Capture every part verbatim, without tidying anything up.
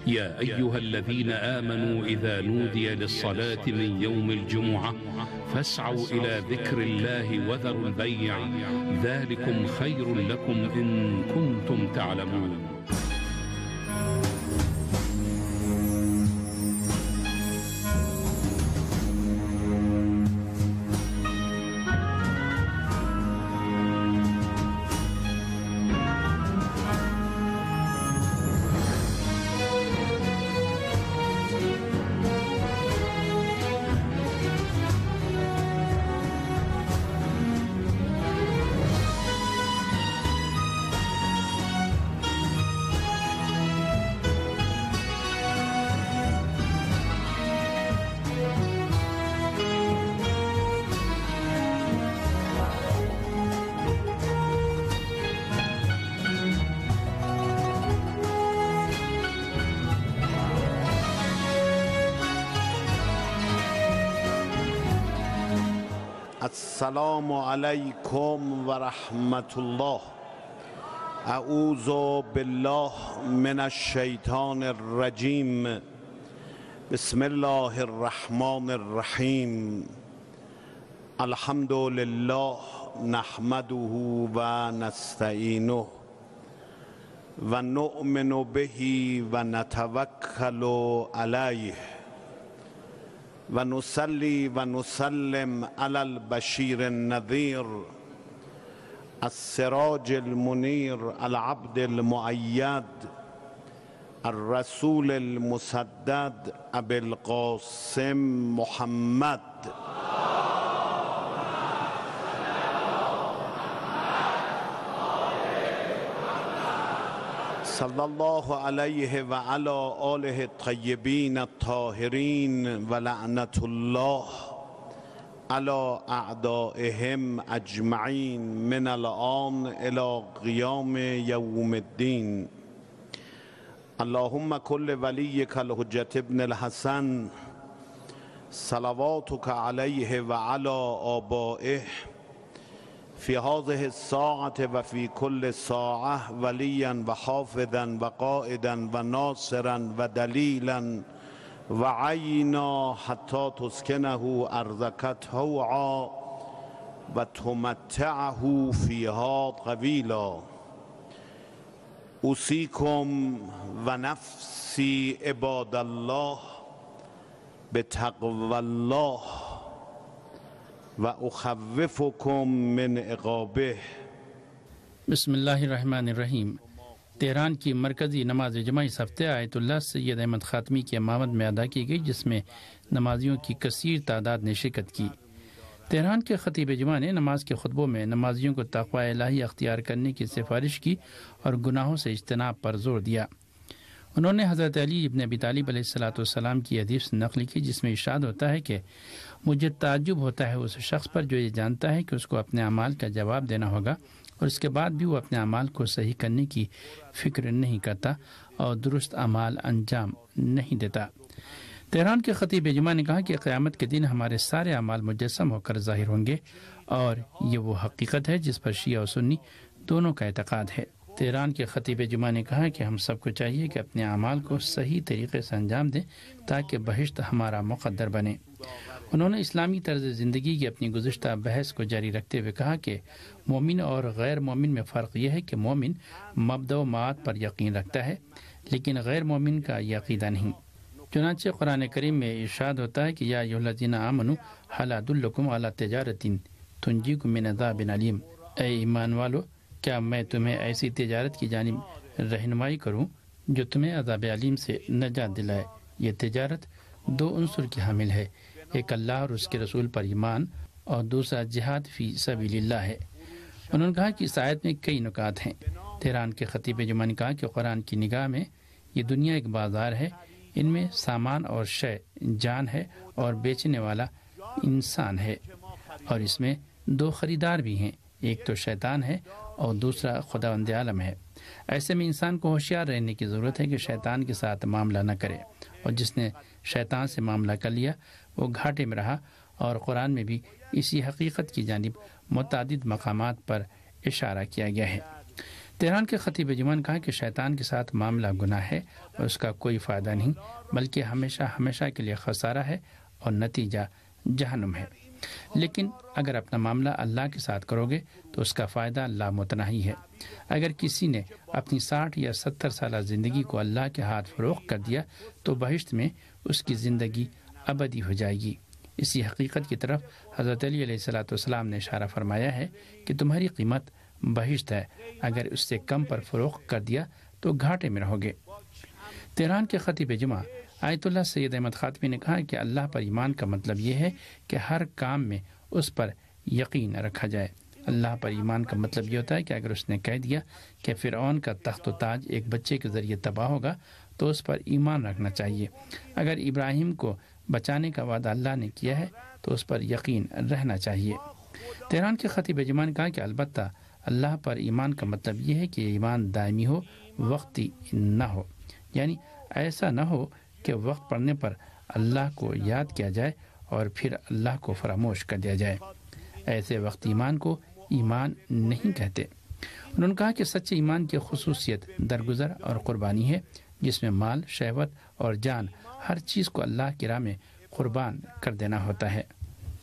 يا أيها الذين آمنوا إذا نودي للصلاة من يوم الجمعة فاسعوا إلى ذكر الله وذروا البيع ذلكم خير لكم إن كنتم تعلمون. السلام علیکم ورحمت الله. اعوذ بالله من الشیطان الرجیم. بسم الله الرحمن الرحیم. الحمد لله نحمده و نستعینه و نؤمن به و نتوکل علیه و نصلی و نسلم علی البشیر النذیر السراج المنیر العبد المؤید الرسول المسدد ابی القاسم محمد صلی الله علیه و علی آله الطیبین الطاهرین و لعنت الله علی اعدائهم اجمعین من الآن الی قیام یوم الدین. اللهم کل ولیک الحجة ابن الحسن صلواتک علیه و علی آبائه فی هذه الساعة و فی کل ساعة ولیا و حافظا و قائدا و ناصرا و دلیلا و عینا حتی تسکنه ارضک طوعا و تمتعه فیها طویلا. اوصیکم و نفسی عباد الله بتقوی الله و اخوفکم من عقابه. بسم اللہ الرحمن الرحیم. تہران کی مرکزی نماز جمعہ اس ہفتے آیت اللہ سید احمد خاتمی کی امامت میں ادا کی گئی، جس میں نمازیوں کی کثیر تعداد نے شرکت کی. تہران کے خطیب جمعہ نے نماز کے خطبوں میں نمازیوں کو تقوی الہی اختیار کرنے کی سفارش کی اور گناہوں سے اجتناب پر زور دیا. انہوں نے حضرت علی ابن ابی طالب علیہ الصلوۃ والسلام کی حدیث نقل کی، جس میں ارشاد ہوتا ہے کہ مجھے تعجب ہوتا ہے اس شخص پر جو یہ جانتا ہے کہ اس کو اپنے اعمال کا جواب دینا ہوگا اور اس کے بعد بھی وہ اپنے اعمال کو صحیح کرنے کی فکر نہیں کرتا اور درست اعمال انجام نہیں دیتا. تہران کے خطیب جمعہ نے کہا کہ قیامت کے دن ہمارے سارے اعمال مجسم ہو کر ظاہر ہوں گے اور یہ وہ حقیقت ہے جس پر شیعہ و سنی دونوں کا اعتقاد ہے. تہران کے خطیب جمعہ نے کہا کہ ہم سب کو چاہیے کہ اپنے اعمال کو صحیح طریقے سے انجام دیں تاکہ بہشت ہمارا مقدر بنے. انہوں نے اسلامی طرز زندگی کی اپنی گزشتہ بحث کو جاری رکھتے ہوئے کہا کہ مومن اور غیر مومن میں فرق یہ ہے کہ مومن مبدا و معاد پر یقین رکھتا ہے لیکن غیر مومن کا یہ عقیدہ نہیں. چنانچہ قرآن کریم میں ارشاد ہوتا ہے کہ یا ایھا الذین آمنوا ھل ادلکم علی تجارۃ تنجیکم من عذاب علیم. اے ایمان والو، کیا میں تمہیں ایسی تجارت کی جانب رہنمائی کروں جو تمہیں عذاب علیم سے نجات دلائے. یہ تجارت دو عنصر کی حامل ہے، ایک اللہ اور اس کے رسول پر ایمان اور دوسرا جہاد فی سبیل اللہ ہے. انہوں نے کہا کہ اس آیت میں کئی نکات ہیں. تہران کے خطیب جمعہ نے کہا کہ قرآن کی نگاہ میں یہ دنیا ایک بازار ہے، ان میں سامان اور شے جان ہے اور بیچنے والا انسان ہے، اور اس میں دو خریدار بھی ہیں، ایک تو شیطان ہے اور دوسرا خداوند عالم ہے. ایسے میں انسان کو ہوشیار رہنے کی ضرورت ہے کہ شیطان کے ساتھ معاملہ نہ کرے، اور جس نے شیطان سے معاملہ کر لیا وہ گھاٹے میں رہا. اور قرآن میں بھی اسی حقیقت کی جانب متعدد مقامات پر اشارہ کیا گیا ہے. تہران کے خطیب جمعہ نے کہا کہ شیطان کے ساتھ معاملہ گناہ ہے اور اس کا کوئی فائدہ نہیں، بلکہ ہمیشہ ہمیشہ کے لیے خسارہ ہے اور نتیجہ جہنم ہے، لیکن اگر اپنا معاملہ اللہ کے ساتھ کرو گے تو اس کا فائدہ لامتناہی ہے۔ اگر کسی نے اپنی ساٹھ یا ستر سالہ زندگی کو اللہ کے ہاتھ فروخت کر دیا تو بہشت میں اس کی زندگی ابدی ہو جائے گی۔ اسی حقیقت کی طرف حضرت علی علیہ الصلوۃ والسلام نے اشارہ فرمایا ہے کہ تمہاری قیمت بہشت ہے، اگر اس سے کم پر فروخت کر دیا تو گھاٹے میں رہو گے۔ تہران کے خطیب جمعہ آیت اللہ سید احمد خاتمی نے کہا کہ اللہ پر ایمان کا مطلب یہ ہے کہ ہر کام میں اس پر یقین رکھا جائے۔ اللہ پر ایمان کا مطلب یہ ہوتا ہے کہ اگر اس نے کہہ دیا کہ فرعون کا تخت و تاج ایک بچے کے ذریعے تباہ ہوگا تو اس پر ایمان رکھنا چاہیے۔ اگر ابراہیم کو بچانے کا وعدہ اللہ نے کیا ہے تو اس پر یقین رہنا چاہیے۔ تہران کے خطیب جمعہ نے کہا کہ البتہ اللہ پر ایمان کا مطلب یہ ہے کہ ایمان دائمی ہو، وقتی نہ ہو، یعنی ایسا نہ ہو کہ وقت پڑنے پر اللہ کو یاد کیا جائے اور پھر اللہ کو فراموش کر دیا جائے۔ ایسے وقت ایمان کو ایمان نہیں کہتے۔ انہوں نے کہا کہ سچے ایمان کی خصوصیت درگزر اور قربانی ہے، جس میں مال، شہوت اور جان، ہر چیز کو اللہ کی راہ میں قربان کر دینا ہوتا ہے۔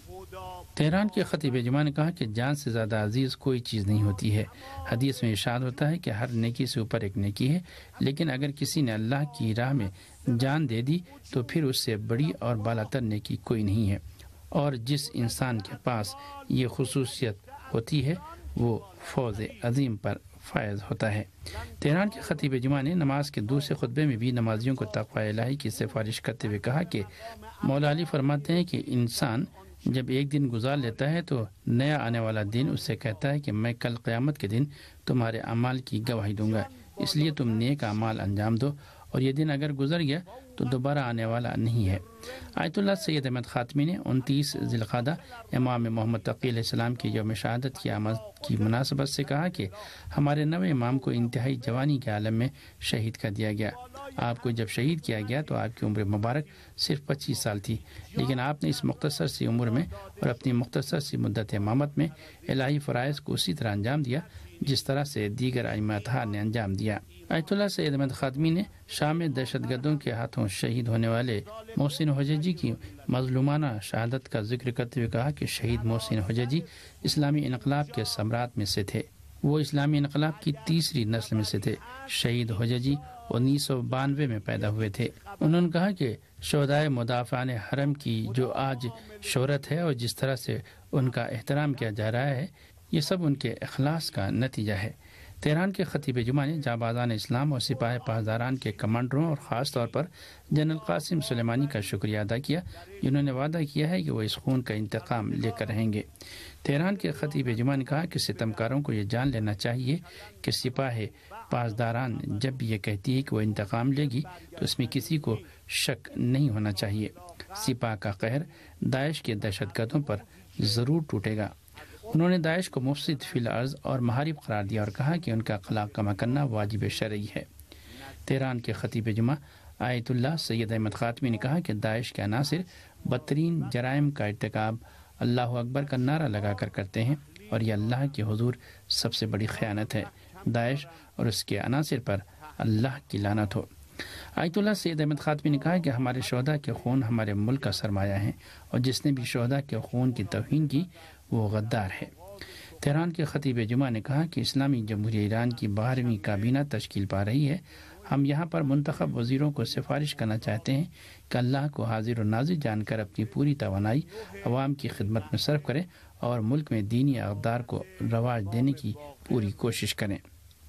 تہران کے خطیب جمعہ نے کہا کہ جان سے زیادہ عزیز کوئی چیز نہیں ہوتی ہے۔ حدیث میں ارشاد ہوتا ہے کہ ہر نیکی سے اوپر ایک نیکی ہے، لیکن اگر کسی نے اللہ کی راہ میں جان دے دی تو پھر اس سے بڑی اور بالاتر نیکی کوئی نہیں ہے، اور جس انسان کے پاس یہ خصوصیت ہوتی ہے وہ فوز عظیم پر فائز ہوتا ہے۔ تہران کے خطیب جمعہ نے نماز کے دوسرے خطبے میں بھی نمازیوں کو تقوی الہی کی سفارش کرتے ہوئے کہا کہ مولا علی فرماتے ہیں کہ انسان جب ایک دن گزار لیتا ہے تو نیا آنے والا دن اس سے کہتا ہے کہ میں کل قیامت کے دن تمہارے اعمال کی گواہی دوں گا، اس لیے تم نیک اعمال انجام دو، اور یہ دن اگر گزر گیا تو دوبارہ آنے والا نہیں ہے۔ آیت اللہ سید احمد خاتمی نے انتیس ذی القعدہ امام محمد تقی علیہ السلام کی یوم شہادت کی آمد کی مناسبت سے کہا کہ ہمارے نوے امام کو انتہائی جوانی کے عالم میں شہید کر دیا گیا۔ آپ کو جب شہید کیا گیا تو آپ کی عمر مبارک صرف پچیس سال تھی، لیکن آپ نے اس مختصر سی عمر میں اور اپنی مختصر سی مدت امامت میں الہی فرائض کو اسی طرح انجام دیا جس طرح سے دیگر ائمہ اطہار نے انجام دیا۔ آیت اللہ سید احمد خاتمی نے شام میں دہشت گردوں کے ہاتھوں شہید ہونے والے محسن حجیجی کی مظلومانہ شہادت کا ذکر کرتے ہوئے کہا کہ شہید محسن حجیجی اسلامی انقلاب کے سمراٹ میں سے تھے، وہ اسلامی انقلاب کی تیسری نسل میں سے تھے۔ شہید حجیجی انیس سو بانوے میں پیدا ہوئے تھے۔ انہوں نے کہا کہ شہدائے مدافعان حرم کی جو آج شہرت ہے اور جس طرح سے ان کا احترام کیا جا رہا ہے، یہ سب ان کے اخلاص کا نتیجہ ہے۔ تہران کے خطیب جمعہ نے جانبازان اسلام اور سپاہ پاسداران کے کمانڈروں اور خاص طور پر جنرل قاسم سلیمانی کا شکریہ ادا کیا، جنہوں نے وعدہ کیا ہے کہ وہ اس خون کا انتقام لے کر رہیں گے۔ تہران کے خطیب جمعہ نے کہا کہ ستمکاروں کو یہ جان لینا چاہیے کہ سپاہ پاسداران جب بھی یہ کہتی ہے کہ وہ انتقام لے گی تو اس میں کسی کو شک نہیں ہونا چاہیے۔ سپاہ کا قہر داعش کے دہشت گردوں پر ضرور ٹوٹے گا۔ انہوں نے داعش کو مفسد فی الارض اور محارب قرار دیا اور کہا کہ ان کا اخلاق کما کرنا واجب شرعی ہے۔ تہران کے خطیب جمعہ آیت اللہ سید احمد خاتمی نے کہا کہ داعش کے عناصر بدترین جرائم کا ارتکاب اللہ اکبر کا نعرہ لگا کر کرتے ہیں، اور یہ اللہ کے حضور سب سے بڑی خیانت ہے۔ داعش اور اس کے عناصر پر اللہ کی لعنت ہو۔ آیت اللہ سید احمد خاتمی نے کہا کہ ہمارے شہداء کے خون ہمارے ملک کا سرمایہ ہیں، اور جس نے بھی شہداء کے خون کی توہین کی وہ غدار ہے۔ تہران کے خطیب جمعہ نے کہا کہ اسلامی جمہوریہ ایران کی بارہویں کابینہ تشکیل پا رہی ہے۔ ہم یہاں پر منتخب وزیروں کو سفارش کرنا چاہتے ہیں کہ اللہ کو حاضر و ناظر جان کر اپنی پوری توانائی عوام کی خدمت میں صرف کریں اور ملک میں دینی اقدار کو رواج دینے کی پوری کوشش کریں۔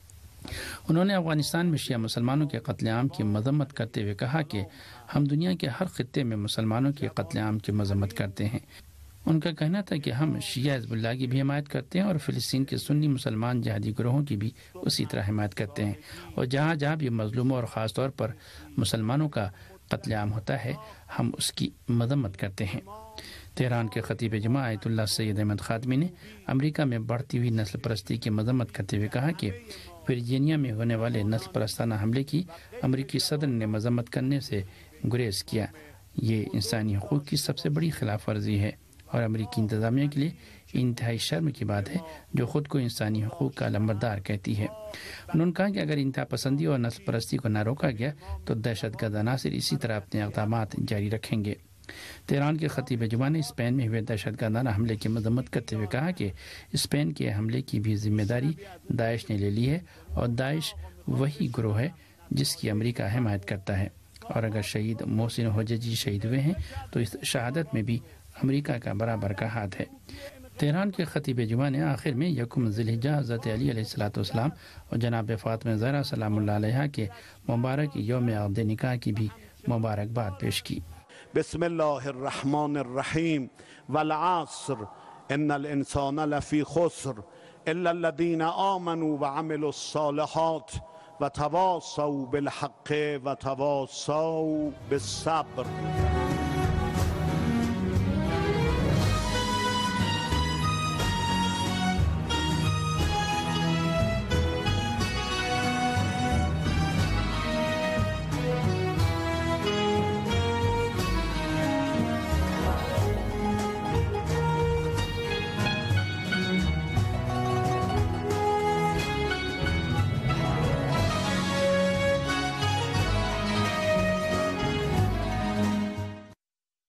انہوں نے افغانستان میں شیعہ مسلمانوں کے قتل عام کی مذمت کرتے ہوئے کہا کہ ہم دنیا کے ہر خطے میں مسلمانوں کے قتل عام کی مذمت کرتے ہیں۔ ان کا کہنا تھا کہ ہم شیعہ حزب اللہ کی بھی حمایت کرتے ہیں اور فلسطین کے سنی مسلمان جہادی گروہوں کی بھی اسی طرح حمایت کرتے ہیں، اور جہاں جہاں بھی مظلوموں اور خاص طور پر مسلمانوں کا قتل عام ہوتا ہے ہم اس کی مذمت کرتے ہیں۔ تہران کے خطیب جمعہ آیت اللہ سید احمد خاتمی نے امریکہ میں بڑھتی ہوئی نسل پرستی کی مذمت کرتے ہوئے کہا کہ ورجینیا میں ہونے والے نسل پرستانہ حملے کی امریکی صدر نے مذمت کرنے سے گریز کیا۔ یہ انسانی حقوق کی سب سے بڑی خلاف ورزی ہے۔ اور امریکی انتظامیہ کے لیے انتہائی شرم کی بات ہے جو خود کو انسانی حقوق کا لمبردار کہتی ہے۔ انہوں نے کہا کہ اگر انتہا پسندی اور نسل پرستی کو نہ روکا گیا تو دہشت گرد عناصر اسی طرح اپنے اقدامات جاری رکھیں گے۔ تہران کے خطیب جمعہ نے اسپین میں ہوئے دہشت گردانہ حملے کی مذمت کرتے ہوئے کہا کہ اسپین کے حملے کی بھی ذمہ داری داعش نے لے لی ہے اور داعش وہی گروہ ہے جس کی امریکہ حمایت کرتا ہے، اور اگر شہید محسن حججی شہید ہوئے ہیں تو اس شہادت میں بھی امریکہ کا برابر کا ہاتھ ہے۔ تہران کے خطیب جمعہ نے آخر میں یکم ذی الحجہ حضرت علی علیہ الصلوۃ والسلام اور جناب فاطمہ زہرا سلام اللہ علیہا کے مبارک یوم عقد نکاح کی بھی مبارکباد پیش کی۔ بسم اللہ الرحمن الرحیم والعصر ان الانسان لفی خسر الا الذین آمنوا وعملوا الصالحات وتواصوا بالحق وتواصوا بالصبر۔